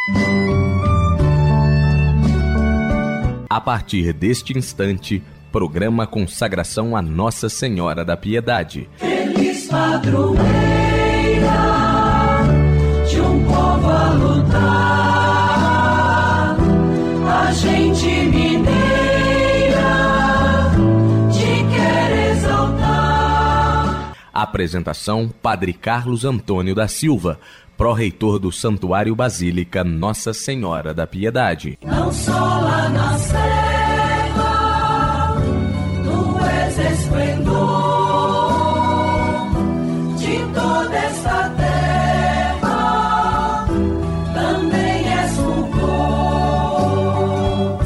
A partir deste instante, programa Consagração a Nossa Senhora da Piedade. Feliz padroeira de um povo a lutar, a gente mineira te quer exaltar. Apresentação: Padre Carlos Antônio da Silva, pró-reitor do Santuário Basílica Nossa Senhora da Piedade. Não só lá na serra, tu és esplendor de toda esta terra, também és fulgor.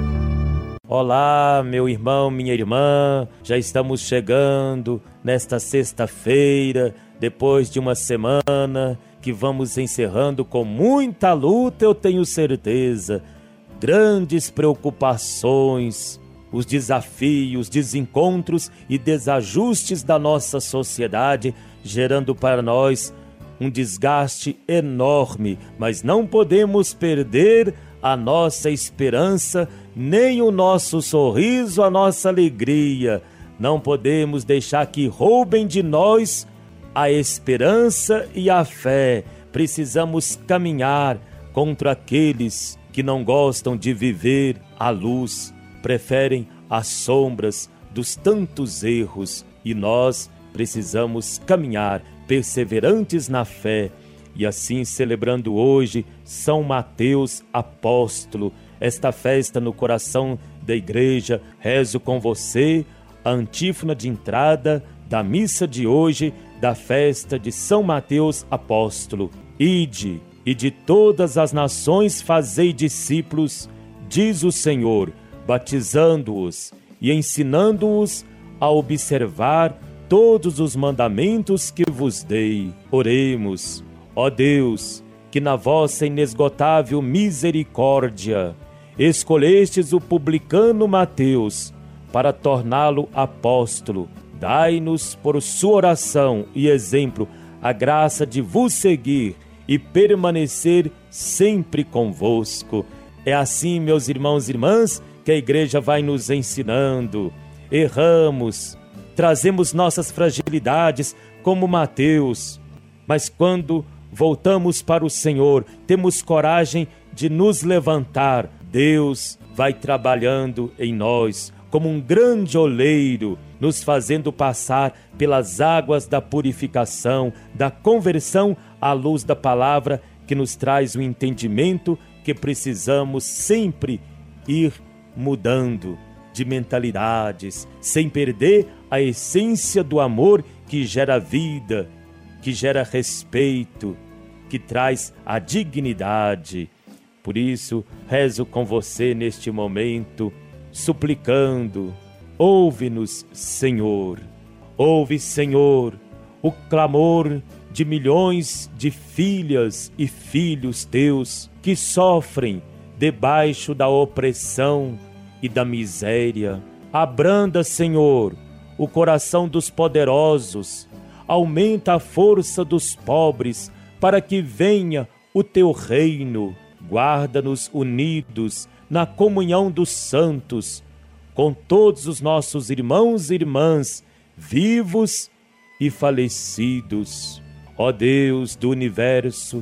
Olá, meu irmão, minha irmã, já estamos chegando nesta sexta-feira, depois de uma semana que vamos encerrando com muita luta, eu tenho certeza, grandes preocupações, os desafios, desencontros e desajustes da nossa sociedade, gerando para nós um desgaste enorme, mas não podemos perder a nossa esperança, nem o nosso sorriso, a nossa alegria. Não podemos deixar que roubem de nós a esperança e a fé. Precisamos caminhar contra aqueles que não gostam de viver a luz, preferem as sombras dos tantos erros, e nós precisamos caminhar perseverantes na fé. E assim, celebrando hoje São Mateus Apóstolo, esta festa no coração da igreja, rezo com você a antífona de entrada da missa de hoje, da festa de São Mateus Apóstolo. Ide, e de todas as nações fazei discípulos, diz o Senhor, batizando-os e ensinando-os a observar todos os mandamentos que vos dei. Oremos. Ó Deus, que na vossa inesgotável misericórdia escolhestes o publicano Mateus para torná-lo apóstolo, dai-nos por sua oração e exemplo a graça de vos seguir e permanecer sempre convosco. É assim, meus irmãos e irmãs, que a igreja vai nos ensinando. Erramos, trazemos nossas fragilidades como Mateus, mas quando voltamos para o Senhor, temos coragem de nos levantar. Deus vai trabalhando em nós como um grande oleiro, nos fazendo passar pelas águas da purificação, da conversão à luz da palavra, que nos traz o entendimento que precisamos sempre ir mudando de mentalidades, sem perder a essência do amor que gera vida, que gera respeito, que traz a dignidade. Por isso, rezo com você neste momento, suplicando: ouve-nos, Senhor. Ouve, Senhor, o clamor de milhões de filhas e filhos teus que sofrem debaixo da opressão e da miséria. Abranda, Senhor, o coração dos poderosos, aumenta a força dos pobres, para que venha o teu reino. Guarda-nos unidos na comunhão dos santos, com todos os nossos irmãos e irmãs, vivos e falecidos. Ó Deus do universo,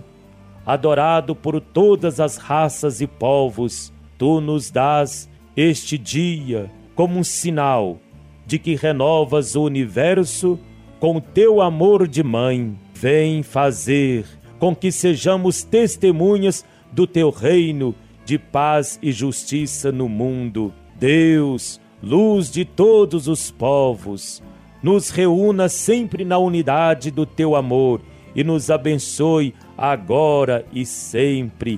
adorado por todas as raças e povos, tu nos dás este dia como um sinal de que renovas o universo com teu amor de mãe. Vem fazer com que sejamos testemunhas do teu reino de paz e justiça no mundo. Deus, luz de todos os povos, nos reúna sempre na unidade do teu amor e nos abençoe agora e sempre.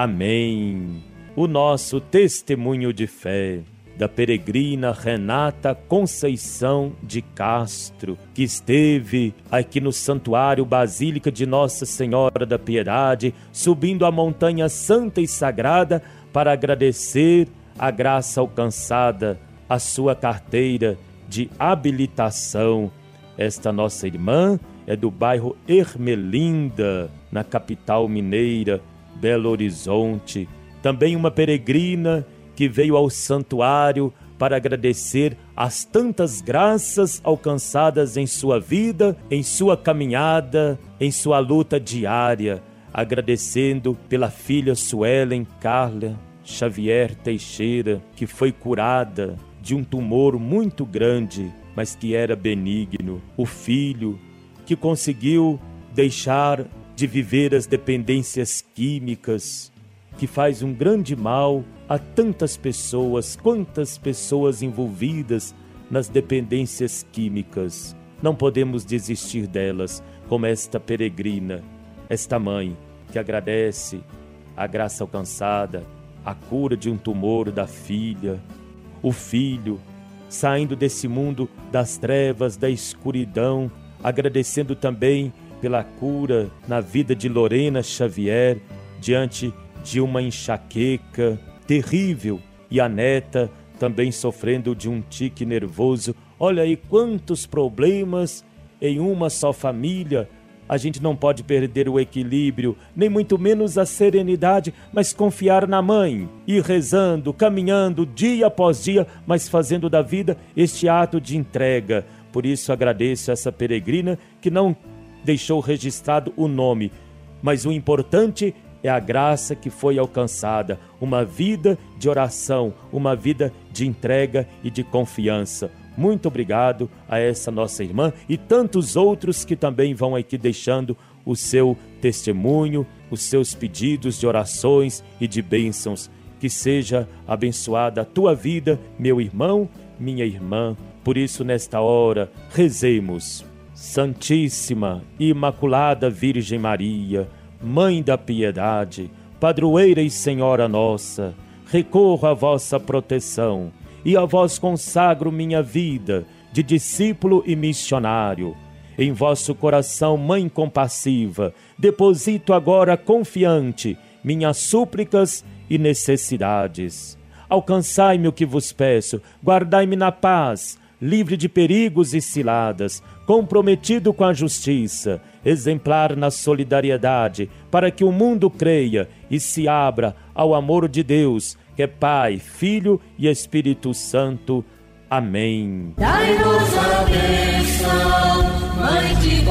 Amém. O nosso testemunho de fé da peregrina Renata Conceição de Castro, que esteve aqui no Santuário Basílica de Nossa Senhora da Piedade, subindo a montanha santa e sagrada para agradecer a graça alcançada, a sua carteira de habilitação. Esta nossa irmã é do bairro Ermelinda, na capital mineira, Belo Horizonte. Também uma peregrina que veio ao santuário para agradecer as tantas graças alcançadas em sua vida, em sua caminhada, em sua luta diária, agradecendo pela filha Suelen Carla Xavier Teixeira, que foi curada de um tumor muito grande, mas que era benigno. O filho que conseguiu deixar de viver as dependências químicas, que faz um grande mal a tantas pessoas, quantas pessoas envolvidas nas dependências químicas. Não podemos desistir delas, como esta peregrina, esta mãe que agradece a graça alcançada, a cura de um tumor da filha, o filho saindo desse mundo das trevas, da escuridão, agradecendo também pela cura na vida de Lorena Xavier, diante de uma enxaqueca terrível, e a neta também sofrendo de um tique nervoso. Olha aí quantos problemas em uma só família. A gente não pode perder o equilíbrio, nem muito menos a serenidade, mas confiar na mãe, ir rezando, caminhando dia após dia, mas fazendo da vida este ato de entrega. Por isso agradeço essa peregrina que não deixou registrado o nome, mas o importante é a graça que foi alcançada, uma vida de oração, uma vida de entrega e de confiança. Muito obrigado a essa nossa irmã e tantos outros que também vão aqui deixando o seu testemunho, os seus pedidos de orações e de bênçãos. Que seja abençoada a tua vida, meu irmão, minha irmã. Por isso, nesta hora, rezemos. Santíssima e Imaculada Virgem Maria, Mãe da Piedade, Padroeira e Senhora nossa, recorro à vossa proteção e a vós consagro minha vida de discípulo e missionário. Em vosso coração, Mãe compassiva, deposito agora confiante minhas súplicas e necessidades. Alcançai-me o que vos peço, guardai-me na paz, livre de perigos e ciladas, comprometido com a justiça, exemplar na solidariedade, para que o mundo creia e se abra ao amor de Deus, que é Pai, Filho e Espírito Santo. Amém. Dai-nos a bênção, Mãe de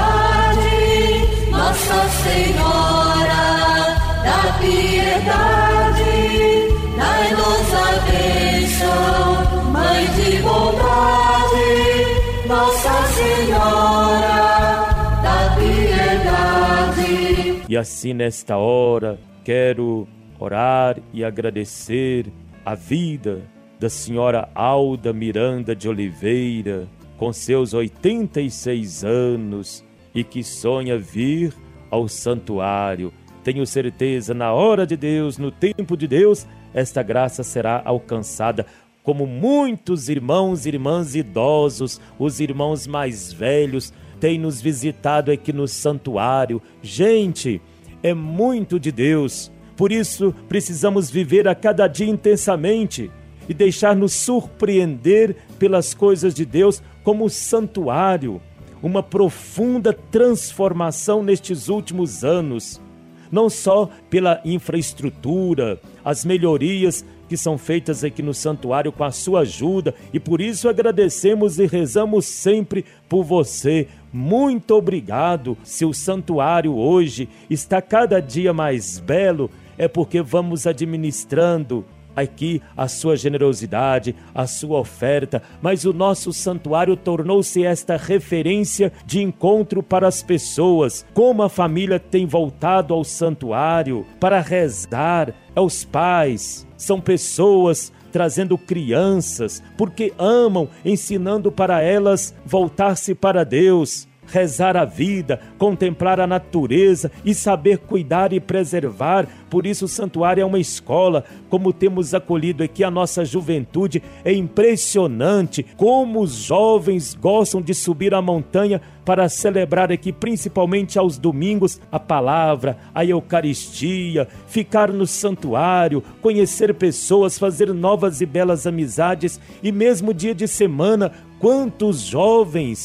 bondade, Nossa Senhora da Piedade. Dai-nos a bênção, Mãe de bondade, Nossa Senhora da Piedade. E assim nesta hora quero orar e agradecer a vida da senhora Alda Miranda de Oliveira, com seus 86 anos e que sonha vir ao santuário. Tenho certeza, na hora de Deus, no tempo de Deus, esta graça será alcançada, como muitos irmãos e irmãs idosos, os irmãos mais velhos, têm nos visitado aqui no santuário. Gente, é muito de Deus. Por isso, precisamos viver a cada dia intensamente e deixar-nos surpreender pelas coisas de Deus, como o santuário. Uma profunda transformação nestes últimos anos, não só pela infraestrutura, as melhorias que são feitas aqui no santuário com a sua ajuda, e por isso agradecemos e rezamos sempre por você. Muito obrigado. Se o santuário hoje está cada dia mais belo, é porque vamos administrando aqui a sua generosidade, a sua oferta, mas o nosso santuário tornou-se esta referência de encontro para as pessoas. Como a família tem voltado ao santuário para rezar, aos pais, são pessoas trazendo crianças, porque amam, ensinando para elas voltar-se para Deus, rezar a vida, contemplar a natureza e saber cuidar e preservar. Por isso o santuário é uma escola. Como temos acolhido aqui a nossa juventude, é impressionante como os jovens gostam de subir a montanha para celebrar aqui, principalmente aos domingos, a palavra, a Eucaristia, ficar no santuário, conhecer pessoas, fazer novas e belas amizades. E mesmo dia de semana, quantos jovens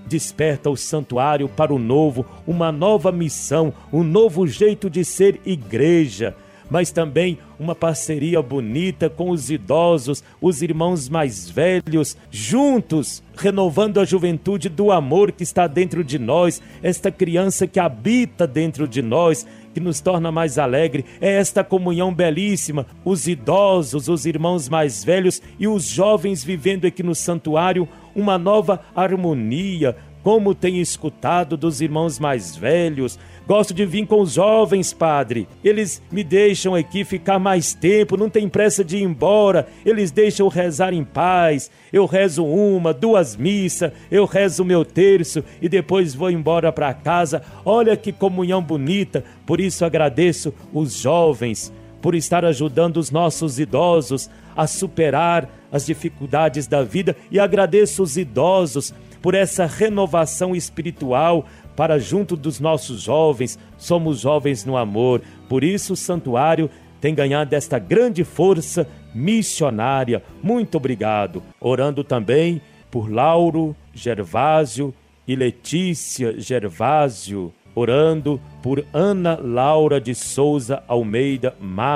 desperta o santuário para o novo, uma nova missão, um novo jeito de ser igreja, mas também uma parceria bonita com os idosos, os irmãos mais velhos, juntos, renovando a juventude do amor que está dentro de nós, esta criança que habita dentro de nós, que nos torna mais alegre, é esta comunhão belíssima, os idosos, os irmãos mais velhos e os jovens vivendo aqui no santuário, uma nova harmonia. Como tenho escutado dos irmãos mais velhos, gosto de vir com os jovens, padre. Eles me deixam aqui ficar mais tempo, não tem pressa de ir embora. Eles deixam rezar em paz. Eu rezo 1, 2 missas, eu rezo o meu terço e depois vou embora para casa. Olha que comunhão bonita. Por isso agradeço os jovens por estar ajudando os nossos idosos a superar as dificuldades da vida, e agradeço os idosos por essa renovação espiritual para junto dos nossos jovens. Somos jovens no amor, por isso o santuário tem ganhado esta grande força missionária. Muito obrigado. Orando também por Lauro Gervásio e Letícia Gervásio, orando por Ana Laura de Souza Almeida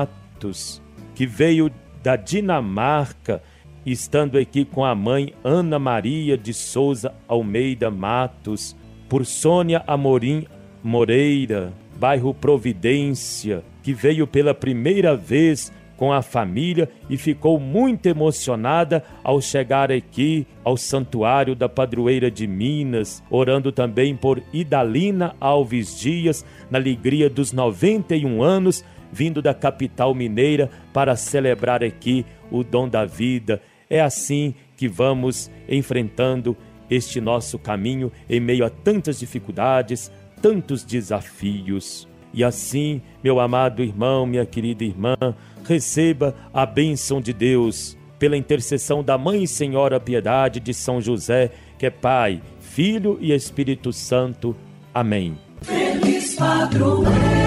Matos, que veio da Dinamarca, estando aqui com a mãe Ana Maria de Souza Almeida Matos, por Sônia Amorim Moreira, bairro Providência, que veio pela primeira vez com a família e ficou muito emocionada ao chegar aqui ao Santuário da Padroeira de Minas, orando também por Idalina Alves Dias, na alegria dos 91 anos, vindo da capital mineira para celebrar aqui o dom da vida. É assim que vamos enfrentando este nosso caminho em meio a tantas dificuldades, tantos desafios. E assim, meu amado irmão, minha querida irmã, receba a bênção de Deus pela intercessão da Mãe Senhora Piedade de São José, que é Pai, Filho e Espírito Santo. Amém. Feliz padroeira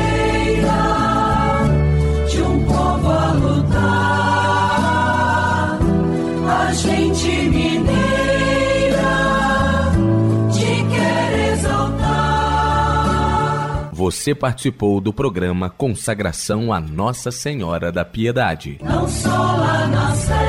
de um povo a lutar, a gente mineira te quer exaltar. Você participou do programa Consagração a Nossa Senhora da Piedade. Não só lá na